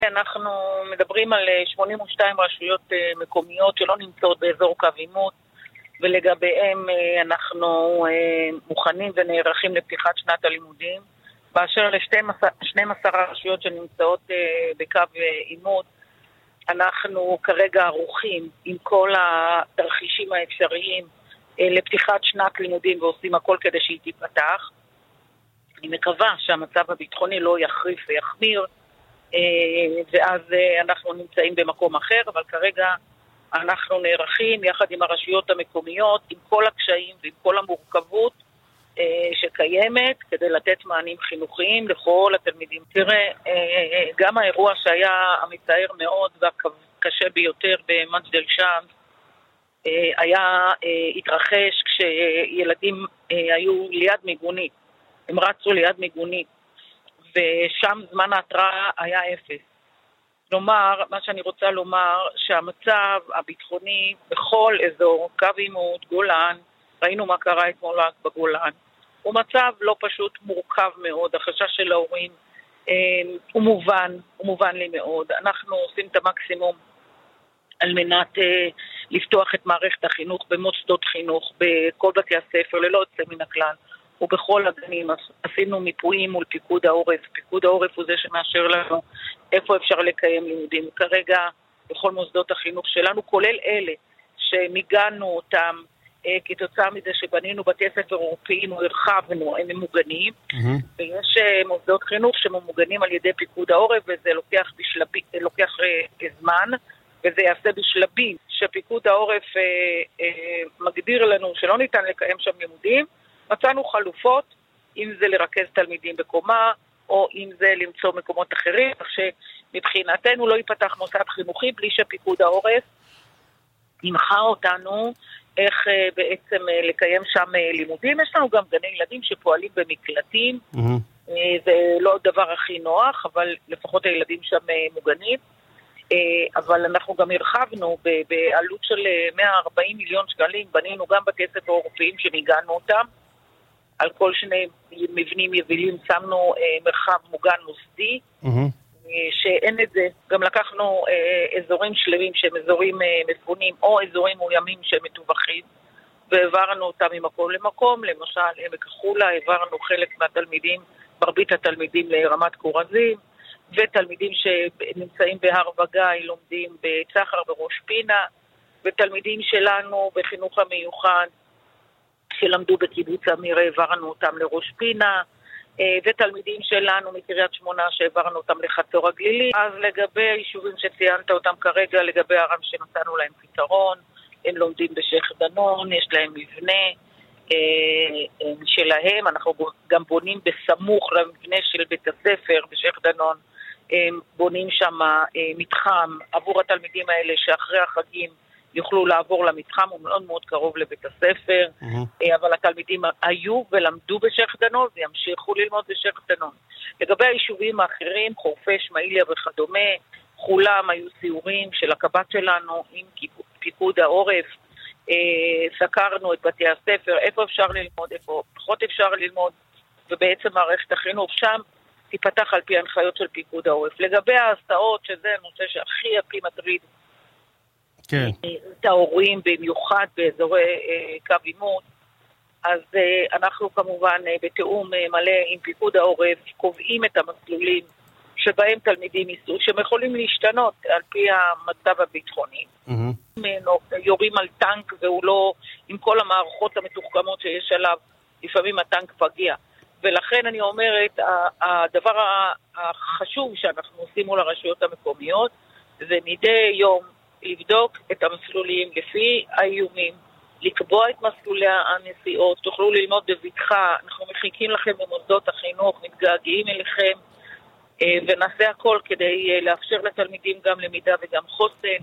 אנחנו מדברים על 82 רשויות מקומיות שלא נמצאות באזור קו עימות, ולגביהם אנחנו מוכנים ונערכים לפתיחת שנת הלימודים. באשר ל-12 רשויות שנמצאות בקו עימות, אנחנו כרגע ערוכים עם כל התרחישים האפשריים לפתיחת שנת לימודים ועושים הכל כדי שהיא תיפתח. אני מקווה שהמצב הביטחוני לא יחריף ויחמיר, ואז אנחנו נמצאים במקום אחר, אבל כרגע אנחנו נערכים יחד עם הרשויות המקומיות, עם כל הקשיים ועם כל המורכבות שקיימת, כדי לתת מענים חינוכיים לכל התלמידים. תראה, גם האירוע שהיה המצער מאוד והקשה ביותר במג'דל שמס, התרחש כשילדים היו ליד מיגונית. הם רצו ליד מיגונית, ושם זמן ההתראה היה 0. כלומר, מה שאני רוצה לומר, שהמצב הביטחוני בכל אזור, קו עימות, גולן, ראינו מה קרה אתמול בגולן, הוא מצב לא פשוט, מורכב מאוד. החשש של ההורים הוא מובן לי מאוד. אנחנו עושים את המקסימום על מנת לפתוח את מערכת החינוך במוסדות חינוך, בכל בתי הספר, ללא יוצא מן הכלל. ובכל הגנים עשינו מיפויים מול פיקוד העורף. פיקוד העורף הוא זה שמאשר לנו איפה אפשר לקיים לימודים. כרגע בכל מוסדות החינוך שלנו, כולל אלה שמיגנו אותם כתוצאה מזה שבנינו בתי ספר אירופיים או הרחבנו, הם ממוגנים. ויש מוסדות חינוך שממוגנים על ידי פיקוד העורף, וזה לוקח זמן, וזה יעשה בשלבים שפיקוד העורף מגדיר לנו שלא ניתן לקיים שם לימודים. מצאנו חלופות, אם זה לרכז תלמידים בקומה, או אם זה למצוא מקומות אחרים, כך שמבחינתנו לא ייפתח מוסד חינוכי בלי שפיקוד העורף ימחה אותנו איך בעצם לקיים שם לימודים. יש לנו גם גני ילדים שפועלים במקלטים, זה לא הדבר הכי נוח, אבל לפחות הילדים שם מוגנים. אבל אנחנו גם הרחבנו בעלות של 140 מיליון שקלים, בנינו גם בתי ספר אירופיים שמיגנו אותם. על כל שני מבנים יבילים שמנו מרחב מוגן מוסדי, שאין את זה. גם לקחנו אזורים שלמים שהם אזורים מפונים, או אזורים מאוימים שהם מטווחים, והעברנו אותם ממקום למקום. למשל, עמק החולה, העברנו חלק מהתלמידים, מרבית התלמידים לרמת כורזים, ותלמידים שנמצאים בהר וגיא לומדים בצחר וראש פינה, ותלמידים שלנו בחינוך המיוחד שלמדו בקיבוץ אמיר, העברנו אותם לראש פינה, ותלמידים שלנו מקריית שמונה שהעברנו אותם לחצור הגלילי. אז לגבי היישובים שציינת אותם כרגע, לגבי הרם שנתנו להם פתרון, הם לומדים בשייח דנון, יש להם מבנה שלהם, אנחנו גם בונים בסמוך למבנה של בית הספר בשייח דנון, בונים שם מתחם עבור התלמידים האלה שאחרי החגים יוכלו לעבור למתחם, הוא מאוד מאוד קרוב לבית הספר, אבל התלמידים היו ולמדו בשייח דנון וימשיכו ללמוד בשייח דנון. לגבי היישובים האחרים, חורפיש, מעיליה וכדומה, חולם, היו סיורים של הקב"ט שלנו עם פיקוד העורף, סקרנו את בתי הספר, איפה אפשר ללמוד, איפה פחות אפשר ללמוד, ובעצם מערכת החינוך שם תיפתח על פי הנחיות של פיקוד העורף. לגבי ההסעות, שזה הנושא שהכי מטריד את ההורים, במיוחד באזורי קו עימות, אז אנחנו כמובן בתיאום מלא עם פיקוד העורף קובעים את המסלולים שבהם תלמידים ייסעו, שהם יכולים להשתנות על פי המצב הביטחוני. יורים על טנק והוא לא, עם כל המערכות המתוחכמות שיש עליו, לפעמים הטנק פגיע. ולכן אני אומרת, הדבר החשוב שאנחנו עושים מול הרשויות המקומיות, זה מדי יום לבדוק את המסלולים לפי האיומים, לקבוע את מסלולי הנסיעות, תוכלו ללמוד בבטחה, אנחנו מחכים לכם במוסדות החינוך, מתגעגעים אליכם, ונעשה הכל כדי לאפשר לתלמידים גם למידה וגם חוסן.